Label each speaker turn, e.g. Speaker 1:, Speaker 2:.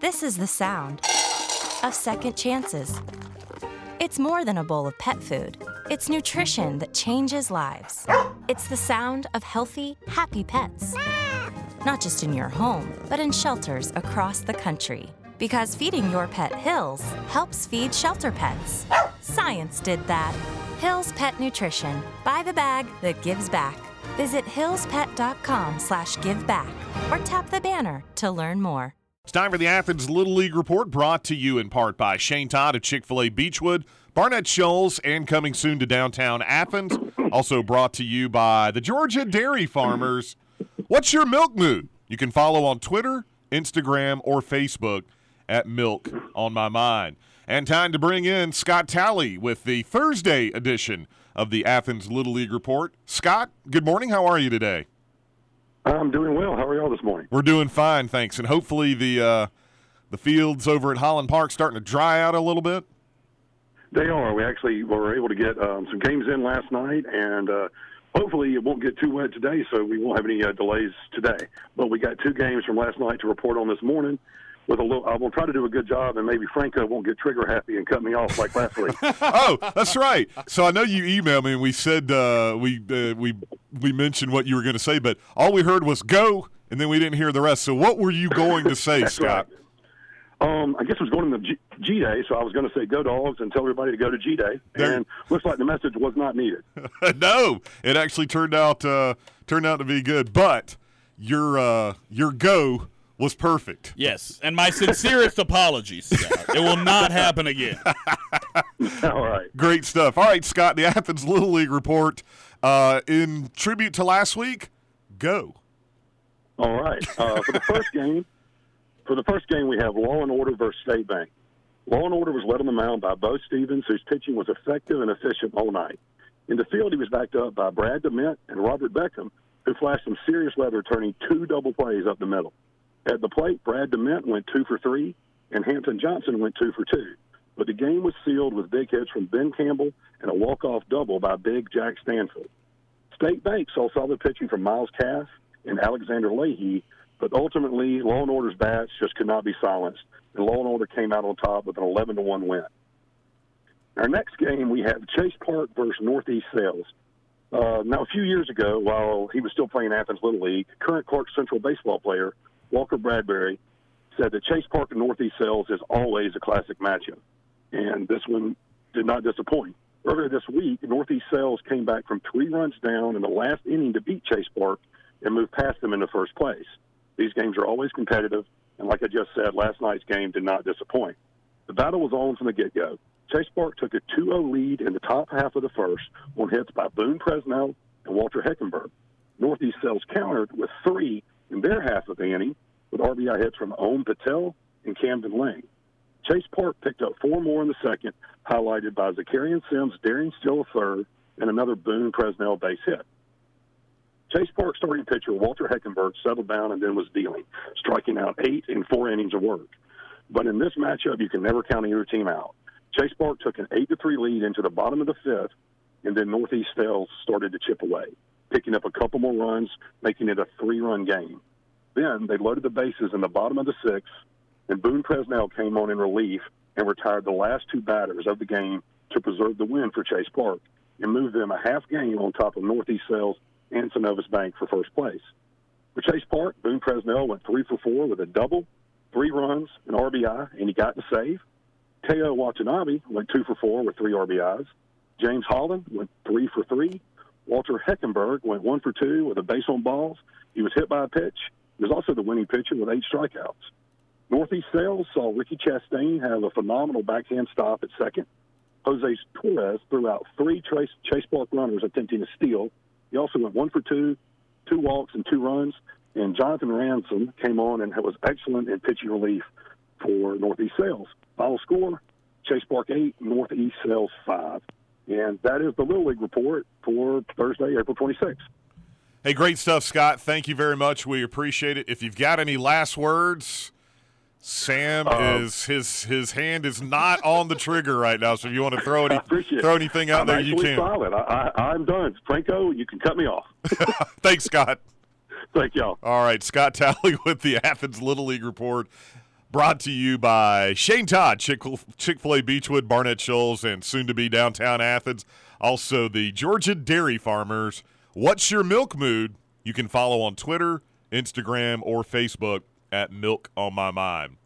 Speaker 1: This is the sound of second chances. It's more than a bowl of pet food. It's nutrition that changes lives. It's the sound of healthy, happy pets. Not just in your home, but in shelters across the country. Because feeding your pet Hills helps feed shelter pets. Science did that. Hills Pet Nutrition. Buy the bag that gives back. Visit hillspet.com/giveback or tap the banner to learn more.
Speaker 2: It's time for the Athens Little League Report, brought to you in part by Shane Todd of Chick-fil-A Beechwood, Barnett Shoals, and coming soon to downtown Athens. Also brought to you by the Georgia Dairy Farmers. What's your milk mood? You can follow on Twitter, Instagram, or Facebook at Milk on My Mind. And time to bring in Scott Talley with the Thursday edition of the Athens Little League Report. Scott, good morning. How are you today?
Speaker 3: I'm doing well. How are y'all this morning?
Speaker 2: We're doing fine, thanks. And hopefully the fields over at Holland Park starting to dry out a little bit.
Speaker 3: They are. We actually were able to get some games in last night, and hopefully it won't get too wet today, so we won't have any delays today. But we got 2 games from last night to report on this morning. I will try to do a good job, and maybe Franco won't get trigger happy and cut me off like last week.
Speaker 2: Oh, that's right. So I know you emailed me, and we said we mentioned what you were going to say, but all we heard was go, and then we didn't hear the rest. So what were you going to say, Scott?
Speaker 3: Right. I guess I was going to G-Day, so I was going to say go Dogs and tell everybody to go to G-Day, and looks like the message was not needed.
Speaker 2: No, it actually turned out to be good, but your go was perfect.
Speaker 4: Yes, and my sincerest apologies, Scott. It will not happen again.
Speaker 3: All right.
Speaker 2: Great stuff. All right, Scott, the Athens Little League Report. In tribute to last week, go.
Speaker 3: All right. For the first game, we have Law and Order versus State Bank. Law and Order was led on the mound by Bo Stevens, whose pitching was effective and efficient all night. In the field, he was backed up by Brad DeMint and Robert Beckham, who flashed some serious weather, turning 2 double plays up the middle. At the plate, Brad DeMint went 2 for 3, and Hampton Johnson went 2 for 2. But the game was sealed with big hits from Ben Campbell and a walk-off double by Big Jack Stanfield. State Bank saw solid pitching from Miles Cass and Alexander Leahy, but ultimately Law and Order's bats just could not be silenced, and Law and Order came out on top with an 11-1 win. Our next game, we have Chase Park versus Northeast Sales. Now, a few years ago, while he was still playing Athens Little League, current Clark Central baseball player Walker Bradbury said that Chase Park and Northeast Sales is always a classic matchup, and this one did not disappoint. Earlier this week, Northeast Sales came back from 3 runs down in the last inning to beat Chase Park and move past them into first place. These games are always competitive, and like I just said, last night's game did not disappoint. The battle was on from the get-go. Chase Park took a 2-0 lead in the top half of the first on hits by Boone Presnell and Walter Heckenberg. Northeast Sales countered with 3 in their half of the inning with RBI hits from Om Patel and Camden Lang. Chase Park picked up 4 more in the second, highlighted by Zakarian Sims daring steal a third and another Boone Presnell base hit. Chase Park starting pitcher Walter Heckenberg settled down and then was dealing, striking out 8 in 4 innings of work. But in this matchup, you can never count either team out. Chase Park took an 8-3 lead into the bottom of the 5th, and then Northeast Sales started to chip away, picking up a couple more runs, making it a 3-run game. Then they loaded the bases in the bottom of the 6th, and Boone Presnell came on in relief and retired the last 2 batters of the game to preserve the win for Chase Park and move them a half game on top of Northeast Sales and Synovus Bank for first place. For Chase Park, Boone Presnell went 3 for 4 with a double, 3 runs, an RBI, and he got the save. Teo Watanabe went 2 for 4 with 3 RBIs. James Holland went 3 for 3. Walter Heckenberg went 1 for 2 with a base on balls. He was hit by a pitch. He was also the winning pitcher with 8 strikeouts. Northeast Sales saw Ricky Chastain have a phenomenal backhand stop at second. Jose Torres threw out 3 Chase Park runners attempting to steal. He also went 1 for 2, 2 walks and 2 runs. And Jonathan Ransom came on and was excellent in pitching relief for Northeast Sales. Final score, Chase Park 8, Northeast Sales 5. And that is the Little League report for Thursday, April 26th.
Speaker 2: Hey, great stuff, Scott. Thank you very much. We appreciate it. If you've got any last words, Sam his hand is not on the trigger right now. So if you want to throw anything out there, you can.
Speaker 3: Solid. I'm done. Franco, you can cut me off.
Speaker 2: Thanks, Scott.
Speaker 3: Thank y'all.
Speaker 2: All right, Scott Talley with the Athens Little League report. brought to you by Shane Todd, Chick-fil-A Beechwood, Barnett Shoals, and soon-to-be downtown Athens. Also, the Georgia Dairy Farmers. What's your milk mood? You can follow on Twitter, Instagram, or Facebook at Milk on My Mind.